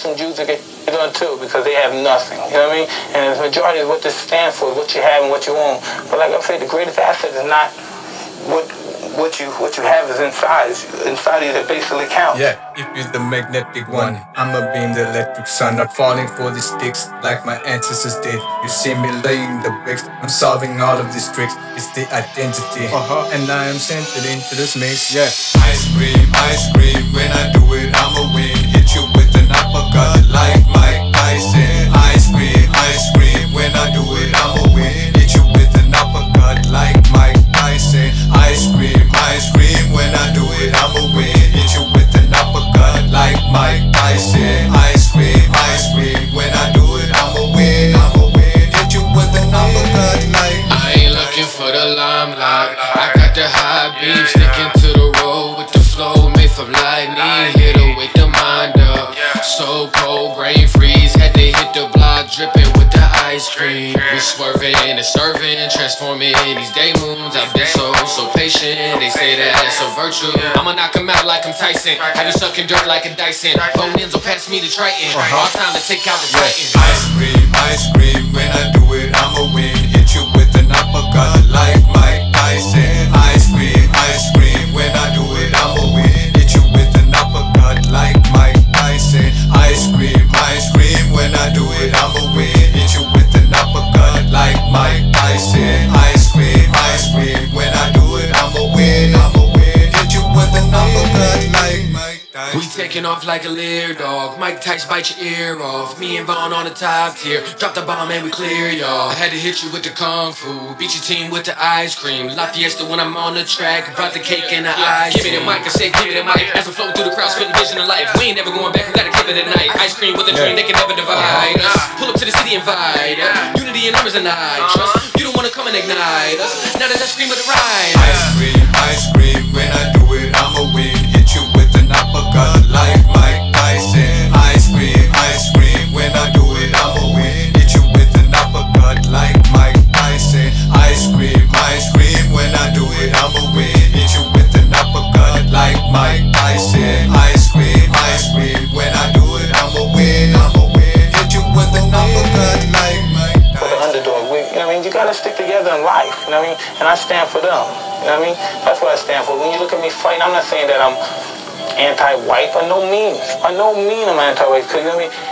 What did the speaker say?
some Jews that get done too because they have nothing. You know what I mean? And the majority of what this stands for is what you have and what you own. But like I said, the greatest asset is not what you have is inside. Inside of you that basically counts. Yeah, if you're the magnetic one, I'ma beam the electric sun. Not falling for the sticks like my ancestors did. You see me laying the bricks, I'm solving all of these tricks. It's the identity, and I am centered into this mix. Yeah, ice cream, when I do it, I'ma win. Hit you with an uppercut like Mike Tyson. Ice cream, when I do it, I'ma win. Hit you with an uppercut like Mike Tyson. Ice cream, when I do it, I'ma win. Hit you with an uppercut like Mike Tyson. Ice cream, when I do it, I'ma win. Hit you with an uppercut like. I ain't looking for the limelight. I got the high beam sticking to the road with the flow made from lightning. Here to wake the mind up. So cold, brain freeze. Had to hit the block, dripping with the ice cream. We swerving and serving, transforming these day moons. I've been so patient. They say that it's a virtue. I'ma knock 'em out like I'm Tyson. Have you sucking dirt like a Dyson? Bone ends will pass me the Triton. All time to take out the Titan. Ice cream, when I do it, I'ma win. Hit you with an uppercut like Mike Tyson. Ice cream, when I do it, I'ma win. Hit you with an uppercut like Mike Tyson. Ice cream, when I do it, I'ma win. Hit you with an uppercut like Mike Tyson. Ice cream, when I do it, I'ma win. Hit you with an uppercut like Mike Tyson. We taking off like a leer dog. Mike Tyson bite your ear off. Me and Vaughn on the top tier. Drop the bomb and we clear y'all. I had to hit you with the kung fu. Beat your team with the ice cream. La Fiesta when I'm on the track. Brought the cake and the ice. Give me the mic, I say give me the mic. As I'm floating through the crowd, spitting vision of life. We ain't never going back, we gotta give it a night. Ice cream with a dream, they can never divide us. Pull up to the city and vibe. Unity and numbers and I trust. You don't wanna come and ignite us. Now that I scream with the ride. Ice cream, when I do it, I'ma win. Hit you with an uppercut like Mike Tyson. Ice cream, when I do it, I'ma win. Hit you with an uppercut like Mike Tyson. Ice cream, when I do it, I'ma win. Hit you with an uppercut like Mike Tyson. Ice cream, when I do it, I'ma win. Hit you with an uppercut like Mike Tyson. For the underdog, you know what I mean? You gotta stick together in life, you know what I mean? And I stand for them, you know what I mean? That's what I stand for. When you look at me fighting, I'm not saying that I'm anti-white, by no means. By no means I'm anti-white, because you know what I mean?